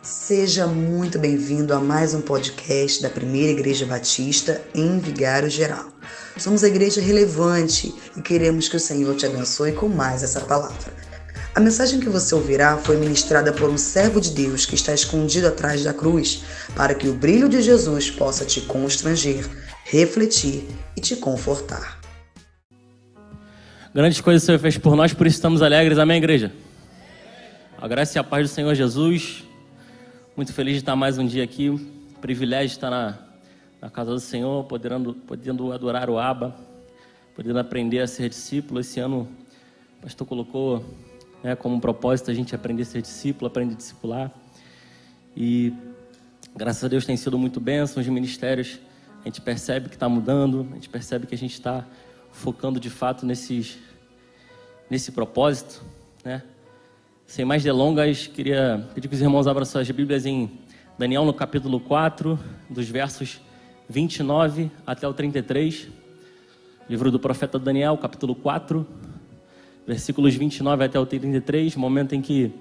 Seja muito bem-vindo a mais um podcast da Primeira Igreja Batista em Vigário Geral. Somos a igreja relevante e queremos que o Senhor te abençoe com mais essa palavra. A mensagem que você ouvirá foi ministrada por um servo de Deus que está escondido atrás da cruz, para que o brilho de Jesus possa te constranger, refletir e te confortar. Grandes coisas o Senhor fez por nós, por isso estamos alegres. Amém, igreja? A graça e a paz do Senhor Jesus. Muito feliz de estar mais um dia aqui. Privilégio de estar na casa do Senhor, podendo adorar o Abba, podendo aprender a ser discípulo. Esse ano o pastor colocou como propósito a gente aprender a ser discípulo, aprender a discipular. E graças a Deus tem sido muito bênção. Os ministérios, a gente percebe que está mudando, a gente percebe que a gente está focando de fato nesse propósito, né? Sem mais delongas, queria pedir que os irmãos abram suas Bíblias em Daniel, no capítulo 4, dos versos 29 até o 33. Livro do profeta Daniel, capítulo 4, versículos 29 até o 33, momento em que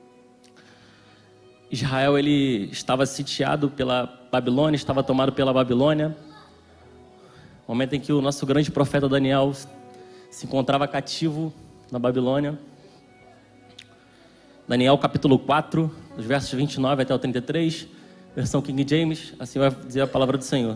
Israel ele estava sitiado pela Babilônia, estava tomado pela Babilônia. Momento em que o nosso grande profeta Daniel se encontrava cativo na Babilônia. Daniel capítulo 4, dos versos 29 até o 33, versão King James, assim vai dizer a palavra do Senhor.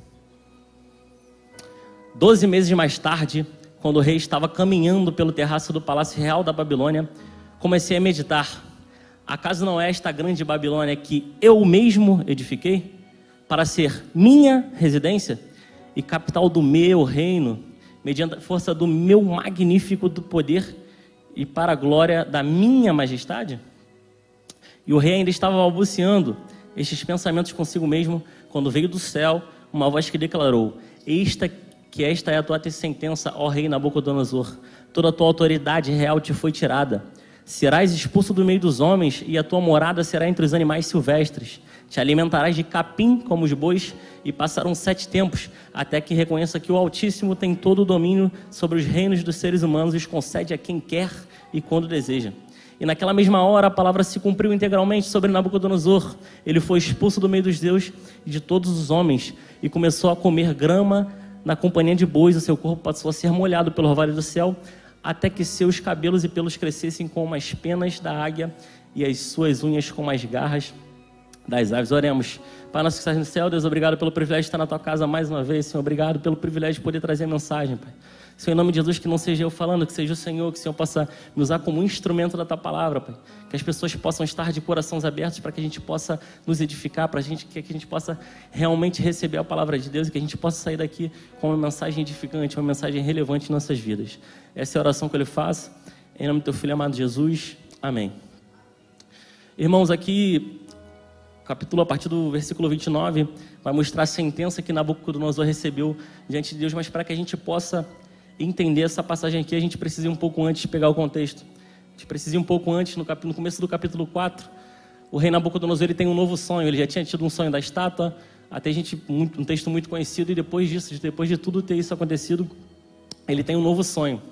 12 meses mais tarde, quando o rei estava caminhando pelo terraço do palácio real da Babilônia, comecei a meditar: acaso não é esta grande Babilônia que eu mesmo edifiquei para ser minha residência e capital do meu reino, mediante a força do meu magnífico poder e para a glória da minha majestade? E o rei ainda estava balbuciando estes pensamentos consigo mesmo, quando veio do céu uma voz que declarou: esta é a tua sentença, ó rei Nabucodonosor. Toda a tua autoridade real te foi tirada. Serás expulso do meio dos homens, e a tua morada será entre os animais silvestres. Te alimentarás de capim como os bois, e passarão 7 tempos, até que reconheça que o Altíssimo tem todo o domínio sobre os reinos dos seres humanos e os concede a quem quer e quando deseja. E naquela mesma hora a palavra se cumpriu integralmente sobre Nabucodonosor. Ele foi expulso do meio dos deuses e de todos os homens, e começou a comer grama na companhia de bois. O seu corpo passou a ser molhado pelo orvalho do céu, até que seus cabelos e pelos crescessem como as penas da águia e as suas unhas como as garras das aves. Oremos. Pai nosso que estás no céu, Deus, obrigado pelo privilégio de estar na tua casa mais uma vez, Senhor. Obrigado pelo privilégio de poder trazer a mensagem, Pai. Senhor, em nome de Jesus, que não seja eu falando, que seja o Senhor, que o Senhor possa me usar como instrumento da tua palavra, Pai. Que as pessoas possam estar de corações abertos para que a gente possa nos edificar, que a gente possa realmente receber a palavra de Deus e que a gente possa sair daqui com uma mensagem edificante, uma mensagem relevante em nossas vidas. Essa é a oração que eu lhe faço, em nome do teu Filho amado Jesus. Amém. Irmãos, aqui capítulo, a partir do versículo 29, vai mostrar a sentença que Nabucodonosor recebeu diante de Deus, mas para que a gente possa entender essa passagem aqui, a gente precisa ir um pouco antes de pegar o contexto. A gente precisa ir um pouco antes, no começo do capítulo 4, o rei Nabucodonosor ele tem um novo sonho. Ele já tinha tido um sonho da estátua, até um texto muito conhecido, e depois de tudo ter isso acontecido, ele tem um novo sonho.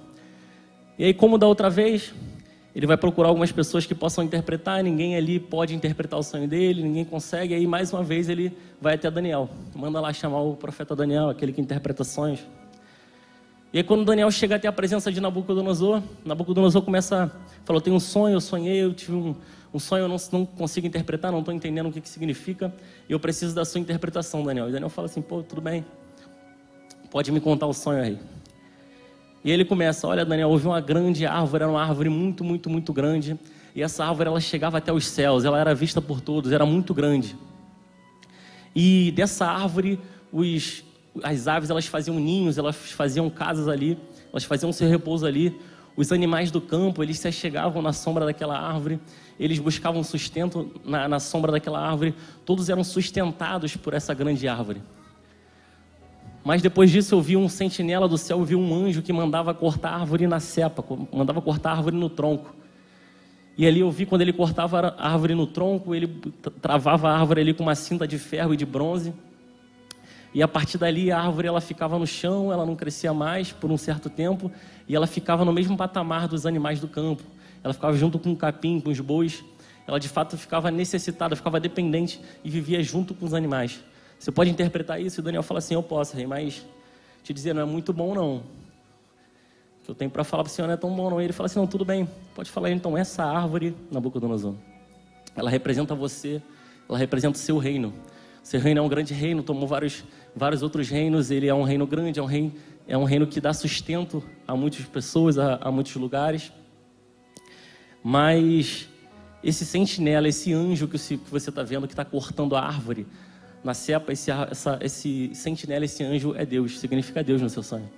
E aí, como da outra vez, ele vai procurar algumas pessoas que possam interpretar. Ninguém ali pode interpretar o sonho dele, ninguém consegue. Aí, mais uma vez, ele vai até Daniel. Manda lá chamar o profeta Daniel, aquele que interpreta sonhos. E aí, quando Daniel chega até a presença de Nabucodonosor, Nabucodonosor falou: tem um sonho, eu sonhei, eu tive um sonho, eu não consigo interpretar, não estou entendendo o que significa, e eu preciso da sua interpretação, Daniel. E Daniel fala assim: pô, tudo bem, pode me contar o sonho aí. E ele começa: olha, Daniel, houve uma grande árvore, era uma árvore muito, muito, muito grande. E essa árvore, ela chegava até os céus, ela era vista por todos, era muito grande. E dessa árvore, as aves, elas faziam ninhos, elas faziam casas ali, elas faziam seu repouso ali. Os animais do campo, eles se achegavam na sombra daquela árvore, eles buscavam sustento na sombra daquela árvore. Todos eram sustentados por essa grande árvore. Mas depois disso eu vi um sentinela do céu, eu vi um anjo que mandava cortar a árvore na cepa, mandava cortar a árvore no tronco. E ali eu vi, quando ele cortava a árvore no tronco, ele travava a árvore ali com uma cinta de ferro e de bronze. E a partir dali a árvore ela ficava no chão, ela não crescia mais por um certo tempo, e ela ficava no mesmo patamar dos animais do campo. Ela ficava junto com o capim, com os bois. ela de fato ficava necessitada, ficava dependente e vivia junto com os animais. Você pode interpretar isso? E Daniel fala assim: eu posso, rei, mas te dizer, não é muito bom não. O que eu tenho para falar para o senhor não é tão bom não. E ele fala assim: não, tudo bem, pode falar. Então, essa árvore, Nabucodonosor, ela representa você, ela representa o seu reino. Seu reino é um grande reino, tomou vários outros reinos. Ele é um reino grande, é um reino que dá sustento a muitas pessoas, a muitos lugares. Mas esse sentinela, esse anjo que você está vendo, que está cortando a árvore na cepa, esse sentinela, esse anjo é Deus, significa Deus no seu sonho.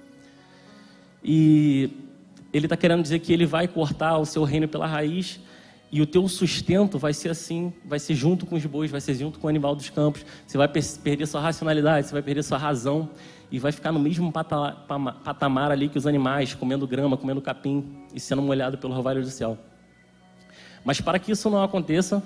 E ele está querendo dizer que ele vai cortar o seu reino pela raiz, e o teu sustento vai ser assim, vai ser junto com os bois, vai ser junto com o animal dos campos. Você vai perder sua racionalidade, você vai perder sua razão, e vai ficar no mesmo patamar ali que os animais, comendo grama, comendo capim e sendo molhado pelo orvalho do céu. Mas para que isso não aconteça,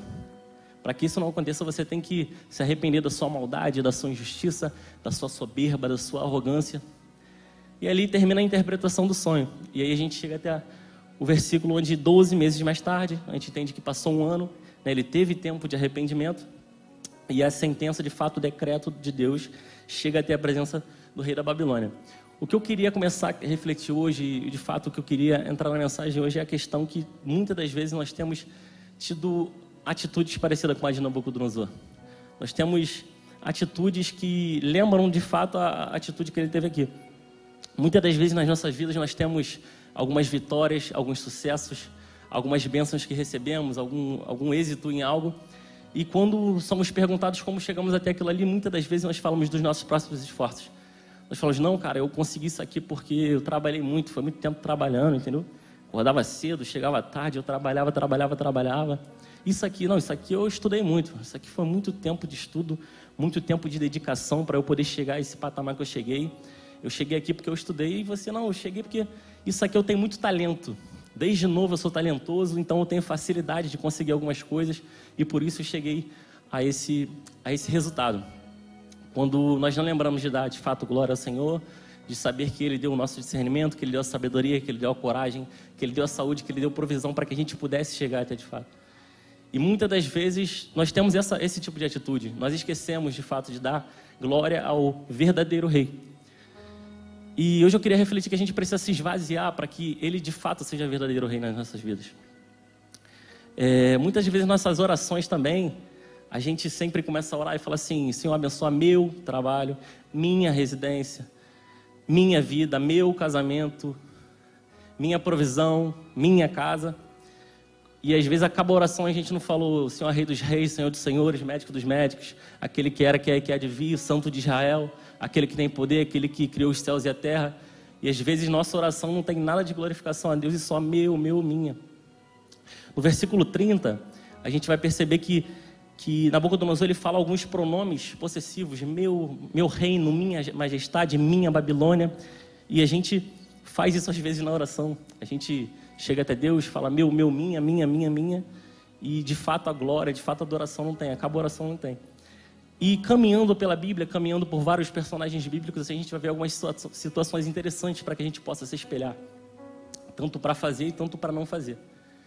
você tem que se arrepender da sua maldade, da sua injustiça, da sua soberba, da sua arrogância. E ali termina a interpretação do sonho. E aí a gente chega até o versículo onde 12 meses mais tarde, a gente entende que passou um ano, né, ele teve tempo de arrependimento, e a sentença, de fato, o decreto de Deus, chega até a presença do rei da Babilônia. O que eu queria começar a refletir hoje, e de fato o que eu queria entrar na mensagem hoje, é a questão que muitas das vezes nós temos tido atitudes parecidas com a de Nabucodonosor. Nós temos atitudes que lembram de fato a atitude que ele teve aqui. Muitas das vezes nas nossas vidas nós temos algumas vitórias, alguns sucessos, algumas bênçãos que recebemos, algum êxito em algo. E quando somos perguntados como chegamos até aquilo ali, muitas das vezes nós falamos dos nossos próprios esforços. Nós falamos: não, cara, eu consegui isso aqui porque eu trabalhei muito, foi muito tempo trabalhando, entendeu? Acordava cedo, chegava tarde, eu trabalhava. Isso aqui eu estudei muito. Isso aqui foi muito tempo de estudo, muito tempo de dedicação para eu poder chegar a esse patamar que eu cheguei. Eu cheguei aqui porque eu estudei, e você não, eu cheguei porque isso aqui eu tenho muito talento. Desde novo eu sou talentoso, então eu tenho facilidade de conseguir algumas coisas, e por isso eu cheguei a esse resultado. Quando nós não lembramos de dar, de fato, glória ao Senhor, de saber que Ele deu o nosso discernimento, que Ele deu a sabedoria, que Ele deu a coragem, que Ele deu a saúde, que Ele deu provisão para que a gente pudesse chegar até de fato. E muitas das vezes nós temos esse tipo de atitude. Nós esquecemos de fato de dar glória ao verdadeiro Rei. E hoje eu queria refletir que a gente precisa se esvaziar para que Ele de fato seja verdadeiro Rei nas nossas vidas. Muitas vezes nossas orações também, a gente sempre começa a orar e fala assim: Senhor, abençoa meu trabalho, minha residência, minha vida, meu casamento, minha provisão, minha casa. E às vezes acaba a oração e a gente não falou: Senhor, Rei dos Reis, Senhor dos Senhores, Médico dos Médicos, aquele que era, que é e que há de vir, Santo de Israel, aquele que tem poder, aquele que criou os céus e a terra. E às vezes nossa oração não tem nada de glorificação a Deus, e só minha. No versículo 30, a gente vai perceber que Nabucodonosor, ele fala alguns pronomes possessivos: meu reino, minha majestade, minha Babilônia. E a gente faz isso às vezes na oração. A gente chega até Deus, fala minha, e de fato a glória, de fato a adoração não tem, acaba a oração não tem. E caminhando pela Bíblia, caminhando por vários personagens bíblicos, a gente vai ver algumas situações interessantes para que a gente possa se espelhar, tanto para fazer e tanto para não fazer.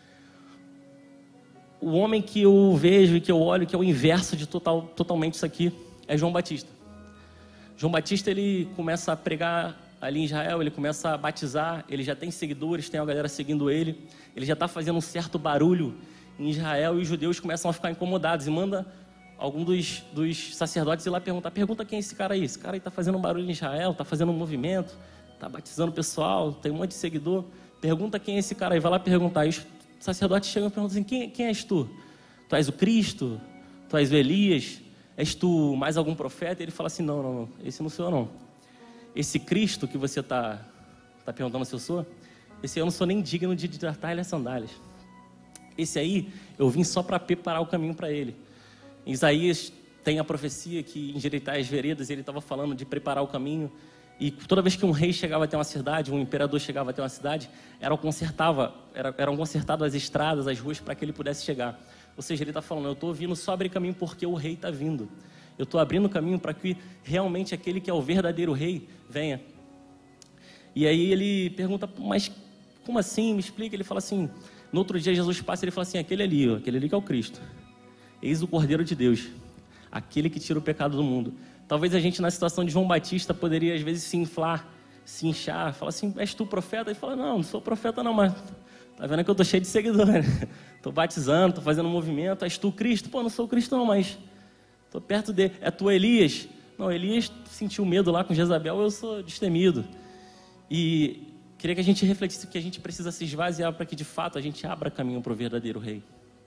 O homem que eu vejo e que eu olho, que é o inverso de totalmente isso aqui, é João Batista. João Batista, ele começa a pregar ali em Israel, ele começa a batizar, ele já tem seguidores, tem uma galera seguindo ele já está fazendo um certo barulho em Israel, e os judeus começam a ficar incomodados, e manda algum dos sacerdotes ir lá pergunta quem é esse cara aí está fazendo um barulho em Israel, está fazendo um movimento, está batizando o pessoal, tem um monte de seguidor, pergunta quem é esse cara aí, vai lá perguntar. E os sacerdotes chegam e perguntam assim: quem és tu? Tu és o Cristo? Tu és o Elias? És tu mais algum profeta? E ele fala assim: não, esse não sou eu não. Esse Cristo que você está perguntando se eu sou, esse eu não sou nem digno de desatar-lhe as sandálias. Esse aí, eu vim só para preparar o caminho para ele. Em Isaías tem a profecia que endireitar as veredas, ele estava falando de preparar o caminho. E toda vez que um rei chegava até uma cidade, um imperador chegava até uma cidade, eram consertadas as estradas, as ruas, para que ele pudesse chegar. Ou seja, ele está falando: eu estou vindo só abrir caminho porque o rei está vindo. Eu estou abrindo caminho para que realmente aquele que é o verdadeiro rei venha. E aí ele pergunta: mas como assim? Me explica. Ele fala assim: No outro dia, Jesus passa e ele fala assim, aquele ali que é o Cristo. Eis o Cordeiro de Deus, aquele que tira o pecado do mundo. Talvez a gente, na situação de João Batista, poderia, às vezes, se inflar, se inchar, falar assim, és tu profeta? E fala, não sou profeta não, mas tá vendo que eu tô cheio de seguidores, né? Tô batizando, tô fazendo um movimento, és tu Cristo? Pô, não sou Cristo não, mas tô perto dele. É tu Elias? Não, Elias sentiu medo lá com Jezabel, eu sou destemido. E queria que a gente refletisse que a gente precisa se esvaziar para que, de fato, a gente abra caminho para o verdadeiro rei.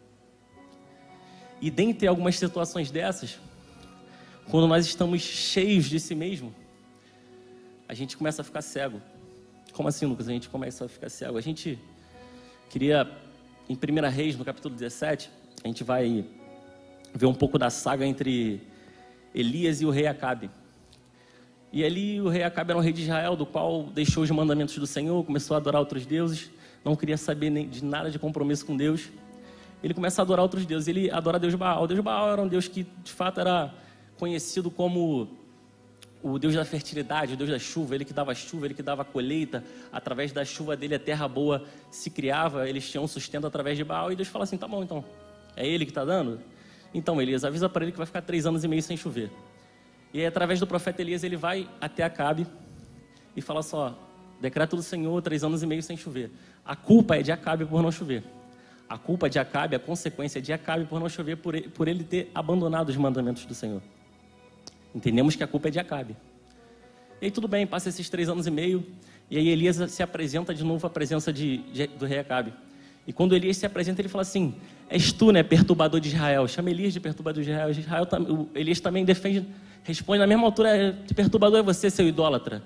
E dentre algumas situações dessas, quando nós estamos cheios de si mesmo, a gente começa a ficar cego. Como assim, Lucas? A gente começa a ficar cego. A gente queria, em 1 Reis, no capítulo 17, a gente vai ver um pouco da saga entre Elias e o rei Acabe. E ali o rei Acabe era um rei de Israel, do qual deixou os mandamentos do Senhor, começou a adorar outros deuses, não queria saber nem de nada de compromisso com Deus. Ele começa a adorar outros deuses, ele adora Deus Baal. O Deus Baal era um Deus que, de fato, era conhecido como o Deus da fertilidade, o Deus da chuva, ele que dava chuva, ele que dava colheita. Através da chuva dele a terra boa se criava, eles tinham sustento através de Baal. E Deus fala assim, tá bom, então, é ele que está dando? Então, Elias, avisa para ele que vai ficar 3 anos e meio sem chover. E aí, através do profeta Elias, ele vai até Acabe e fala só, decreto do Senhor, 3 anos e meio sem chover. A culpa é de Acabe por não chover. A culpa de Acabe, a consequência de Acabe por não chover, por ele ter abandonado os mandamentos do Senhor. Entendemos que a culpa é de Acabe. E aí tudo bem, passa esses 3 anos e meio, e aí Elias se apresenta de novo à presença do rei Acabe. E quando Elias se apresenta, ele fala assim, és tu, né, perturbador de Israel. Chama Elias de perturbador de Israel. Elias também responde na mesma altura, perturbador é você, seu idólatra.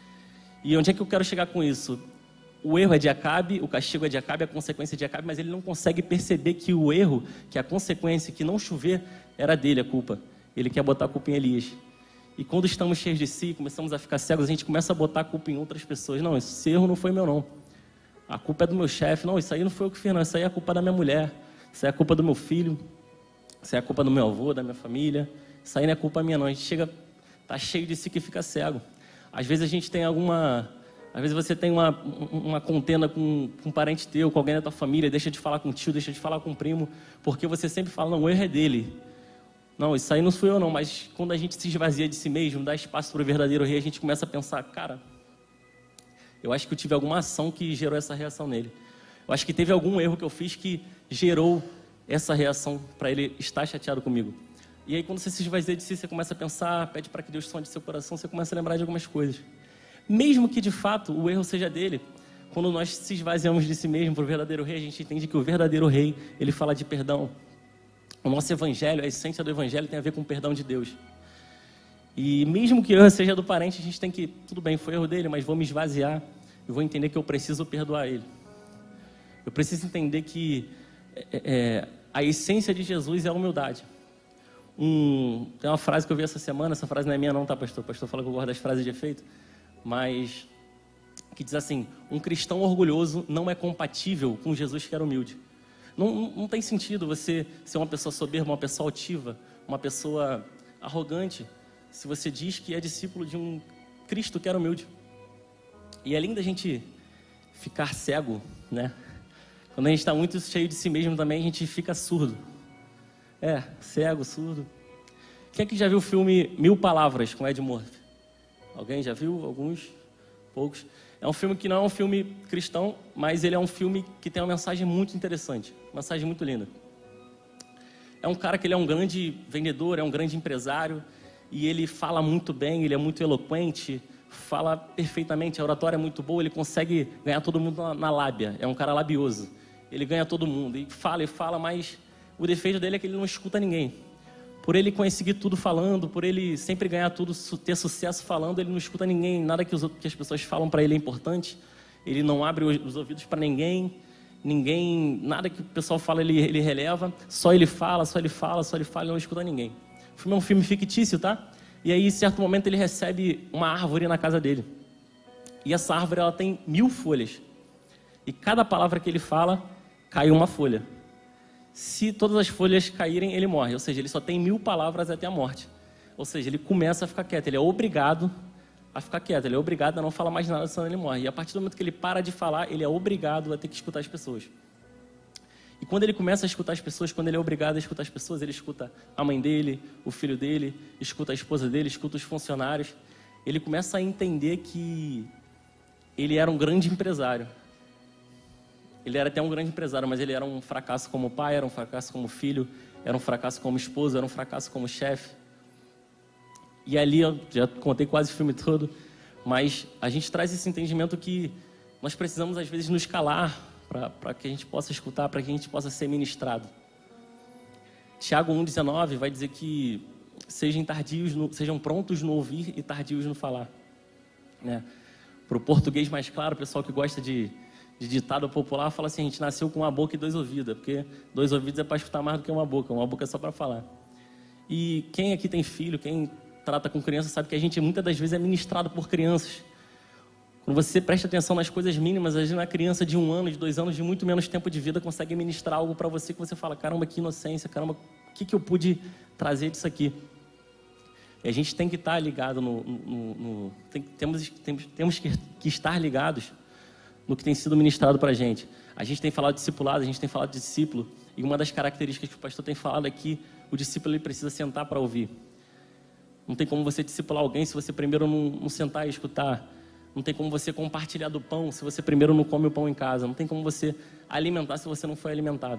E onde é que eu quero chegar com isso? O erro é de Acabe, o castigo é de Acabe, a consequência é de Acabe, mas ele não consegue perceber que o erro, que a consequência, que não chover, era dele a culpa. Ele quer botar a culpa em Elias. E quando estamos cheios de si, começamos a ficar cegos, a gente começa a botar a culpa em outras pessoas. Não, esse erro não foi meu não. A culpa é do meu chefe. Não, isso aí não foi eu que fiz não. Isso aí é a culpa da minha mulher. Isso aí é a culpa do meu filho. Isso aí é a culpa do meu avô, da minha família. Isso aí não é culpa minha não. A gente chega, tá cheio de si que fica cego. Às vezes a gente tem às vezes você tem uma contenda com um parente teu, com alguém da tua família, deixa de falar com o tio, deixa de falar com o primo, porque você sempre fala, não, o erro é dele. Não, isso aí não fui eu não, mas quando a gente se esvazia de si mesmo, dá espaço para o verdadeiro rei, a gente começa a pensar, cara, eu acho que eu tive alguma ação que gerou essa reação nele. Eu acho que teve algum erro que eu fiz que gerou essa reação para ele estar chateado comigo. E aí quando você se esvazia de si, você começa a pensar, pede para que Deus sonde seu coração, você começa a lembrar de algumas coisas. Mesmo que de fato o erro seja dele, quando nós se esvaziamos de si mesmo para o verdadeiro rei, a gente entende que o verdadeiro rei, ele fala de perdão. O nosso evangelho, a essência do evangelho tem a ver com o perdão de Deus. E mesmo que o erro seja do parente, a gente tem que, tudo bem, foi erro dele, mas vou me esvaziar e vou entender que eu preciso perdoar ele. Eu preciso entender que a essência de Jesus é a humildade. Tem uma frase que eu vi essa semana, essa frase não é minha não, tá, pastor? O pastor fala que eu gosto das frases de efeito, mas que diz assim, um cristão orgulhoso não é compatível com Jesus que era humilde. Não tem sentido você ser uma pessoa soberba, uma pessoa altiva, uma pessoa arrogante, se você diz que é discípulo de um Cristo que era humilde. E além da gente ficar cego, né? Quando a gente está muito cheio de si mesmo também, a gente fica surdo. Cego, surdo. Quem é que já viu o filme 1000 Palavras com Ed Murphy? Alguém já viu? Alguns? Poucos. É um filme que não é um filme cristão, mas ele é um filme que tem uma mensagem muito interessante, uma mensagem muito linda. É um cara que ele é um grande vendedor, é um grande empresário, e ele fala muito bem, ele é muito eloquente, fala perfeitamente, a oratória é muito boa, ele consegue ganhar todo mundo na lábia, é um cara labioso. Ele ganha todo mundo, e fala, mas o defeito dele é que ele não escuta ninguém. Por ele conseguir tudo falando, por ele sempre ganhar tudo, ter sucesso falando, ele não escuta ninguém, nada que as pessoas falam para ele é importante, ele não abre os ouvidos para ninguém, nada que o pessoal fala ele releva, só ele fala, ele não escuta ninguém. O filme é um filme fictício, tá? E aí, em certo momento, ele recebe uma árvore na casa dele. E essa árvore, ela tem 1000 folhas. E cada palavra que ele fala, cai uma folha. Se todas as folhas caírem, ele morre. Ou seja, ele só tem 1000 palavras até a morte. Ou seja, ele começa a ficar quieto. Ele é obrigado a ficar quieto. Ele é obrigado a não falar mais nada, senão ele morre. E a partir do momento que ele para de falar, ele é obrigado a ter que escutar as pessoas. E quando ele começa a escutar as pessoas, quando ele é obrigado a escutar as pessoas, ele escuta a mãe dele, o filho dele, escuta a esposa dele, escuta os funcionários. Ele começa a entender que ele era um grande empresário. Ele era até um grande empresário, mas ele era um fracasso como pai, era um fracasso como filho, era um fracasso como esposo, era um fracasso como chefe. E ali, eu já contei quase o filme todo, mas a gente traz esse entendimento que nós precisamos, às vezes, nos calar para que a gente possa escutar, para que a gente possa ser ministrado. Tiago 1,19 vai dizer que sejam prontos no ouvir e tardios no falar. Né? Para o português mais claro, o pessoal que gosta de ditado popular fala assim: a gente nasceu com uma boca e 2 ouvidos, porque 2 ouvidos é para escutar mais do que uma boca é só para falar. E quem aqui tem filho, quem trata com criança, sabe que a gente muitas das vezes é ministrado por crianças. Quando você presta atenção nas coisas mínimas, às vezes uma criança de 1 ano, de 2 anos, de muito menos tempo de vida, consegue ministrar algo para você que você fala: caramba, que inocência, caramba, o que eu pude trazer disso aqui? E a gente tem que estar ligado temos que estar ligados no que tem sido ministrado para a gente. A gente tem falado de discipulado, a gente tem falado de discípulo, e uma das características que o pastor tem falado é que o discípulo ele precisa sentar para ouvir. Não tem como você discipular alguém se você primeiro não sentar e escutar. Não tem como você compartilhar do pão se você primeiro não come o pão em casa. Não tem como você alimentar se você não foi alimentado.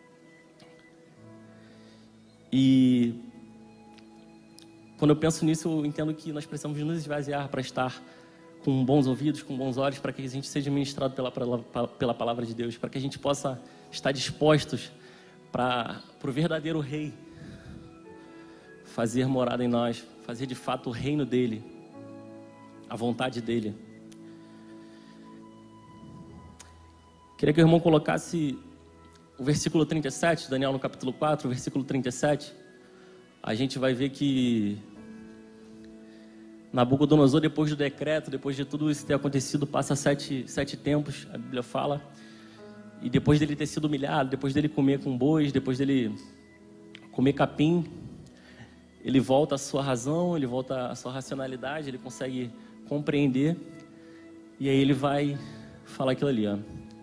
E quando eu penso nisso, eu entendo que nós precisamos nos esvaziar para estar com bons ouvidos, com bons olhos, para que a gente seja ministrado pela palavra de Deus, para que a gente possa estar dispostos para o verdadeiro rei fazer morada em nós, fazer de fato o reino dele, a vontade dele. Queria que o irmão colocasse o versículo 37, Daniel no capítulo 4, o versículo 37. A gente vai ver que Nabucodonosor, depois do decreto, depois de tudo isso ter acontecido, passa sete tempos, a Bíblia fala. E depois dele ter sido humilhado, depois dele comer com bois, depois dele comer capim, ele volta à sua razão, ele volta à sua racionalidade, ele consegue compreender. E aí ele vai falar aquilo ali, ó.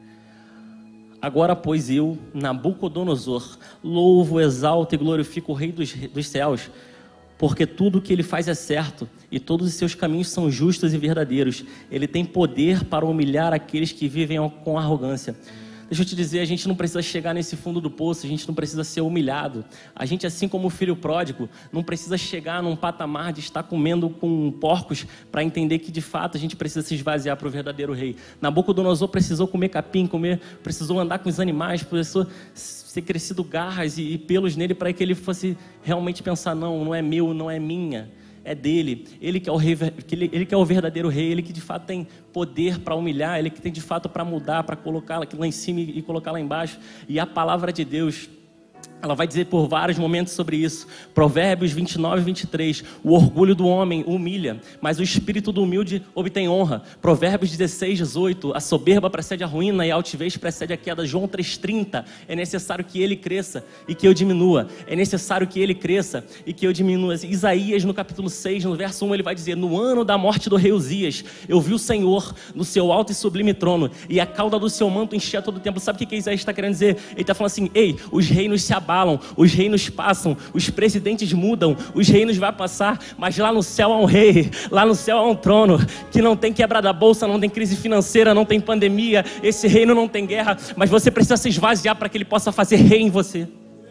Agora, pois eu, Nabucodonosor, louvo, exalto e glorifico o Rei dos céus, porque tudo o que ele faz é certo e todos os seus caminhos são justos e verdadeiros. Ele tem poder para humilhar aqueles que vivem com arrogância. Deixa eu te dizer, a gente não precisa chegar nesse fundo do poço, a gente não precisa ser humilhado. A gente, assim como o filho pródigo, não precisa chegar num patamar de estar comendo com porcos para entender que, de fato, a gente precisa se esvaziar para o verdadeiro rei. Nabucodonosor precisou comer capim, precisou andar com os animais, precisou ser crescido garras e pelos nele para que ele fosse realmente pensar: não é meu, não é minha. É dele, ele que é o rei, ele que é o verdadeiro rei, ele que de fato tem poder para humilhar, ele que tem de fato para mudar, para colocar lá em cima e colocar lá embaixo. E a palavra de Deus, ela vai dizer por vários momentos sobre isso. Provérbios 29 e 23, o orgulho do homem humilha, mas o espírito do humilde obtém honra. Provérbios 16, 18, a soberba precede a ruína e a altivez precede a queda. João 3,30, é necessário que ele cresça e que eu diminua. É necessário que ele cresça e que eu diminua. Isaías no capítulo 6, no verso 1, ele vai dizer: no ano da morte do rei Uzias, eu vi o Senhor no seu alto e sublime trono, e a cauda do seu manto enchia todo o templo. Sabe o que Isaías está querendo dizer? Ele está falando assim: ei, os reinos se abalam, os reinos passam, os presidentes mudam, os reinos vão passar, mas lá no céu há um rei, lá no céu há um trono, que não tem quebra da bolsa, não tem crise financeira, não tem pandemia, esse reino não tem guerra, mas você precisa se esvaziar para que ele possa fazer rei em você.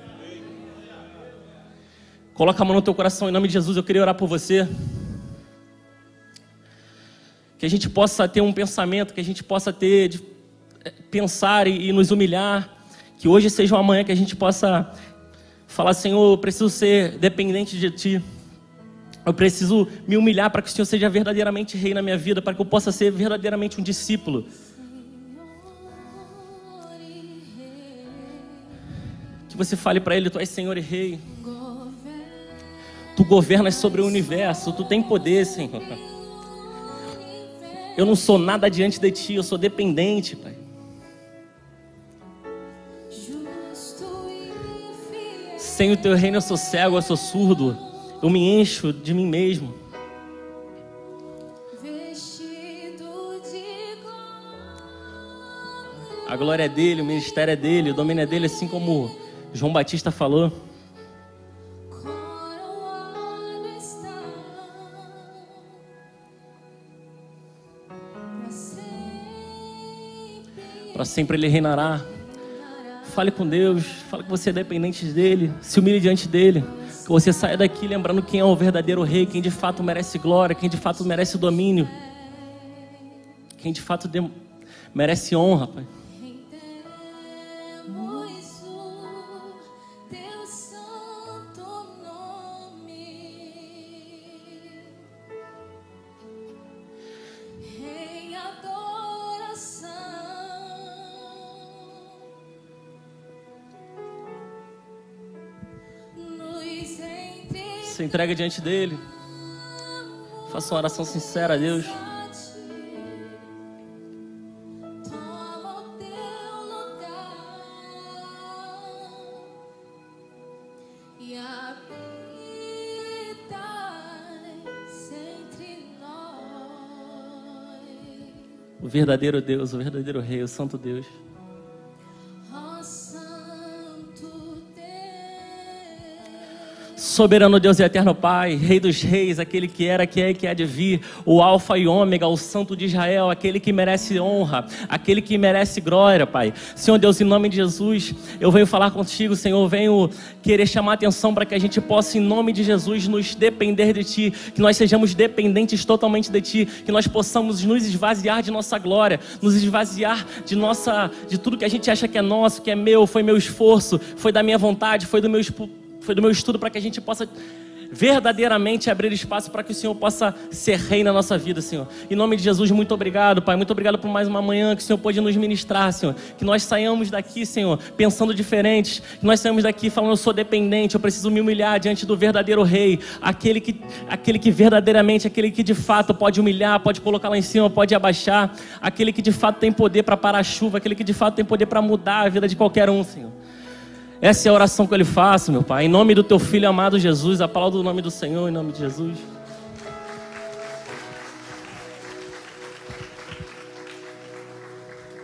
Coloca a mão no teu coração, em nome de Jesus. Eu queria orar por você, que a gente possa ter um pensamento, que a gente possa ter, pensar e nos humilhar, que hoje seja uma manhã que a gente possa falar: Senhor, eu preciso ser dependente de Ti. Eu preciso me humilhar para que o Senhor seja verdadeiramente rei na minha vida, para que eu possa ser verdadeiramente um discípulo. Que você fale para Ele: Tu és Senhor e Rei. Tu governas sobre o universo, Tu tem poder, Senhor. Eu não sou nada diante de Ti, eu sou dependente, Pai. Sem o Teu reino eu sou cego, eu sou surdo, eu me encho de mim mesmo. A glória é dele, o ministério é dele, o domínio é dele, assim como João Batista falou. Para sempre ele reinará. Fale com Deus, fale que você é dependente dele, se humilhe diante dele. Que você saia daqui lembrando quem é o verdadeiro rei, quem de fato merece glória, quem de fato merece domínio, quem de fato merece honra, Pai. Se entrega diante dele. Faça uma oração sincera a Deus. O verdadeiro Deus, o verdadeiro Rei, o Santo Deus. Soberano Deus e eterno Pai, Rei dos reis, aquele que era, que é e que há de vir, o Alfa e Ômega, o Santo de Israel, aquele que merece honra, aquele que merece glória, Pai. Senhor Deus, em nome de Jesus, eu venho falar contigo, Senhor, eu venho querer chamar a atenção para que a gente possa, em nome de Jesus, nos depender de Ti, que nós sejamos dependentes totalmente de Ti, que nós possamos nos esvaziar de nossa glória, nos esvaziar de tudo que a gente acha que é nosso, que é meu, foi meu esforço, foi da minha vontade, foi do meu estudo, para que a gente possa verdadeiramente abrir espaço para que o Senhor possa ser rei na nossa vida, Senhor. Em nome de Jesus, muito obrigado, Pai. Muito obrigado por mais uma manhã que o Senhor pôde nos ministrar, Senhor. Que nós saiamos daqui, Senhor, pensando diferentes. Que nós saiamos daqui falando, eu sou dependente, eu preciso me humilhar diante do verdadeiro rei. Aquele que verdadeiramente, aquele que de fato pode humilhar, pode colocar lá em cima, pode abaixar. Aquele que de fato tem poder para parar a chuva, aquele que de fato tem poder para mudar a vida de qualquer um, Senhor. Essa é a oração que eu lhe faço, meu Pai. Em nome do Teu Filho amado Jesus, a palavra do nome do Senhor, em nome de Jesus.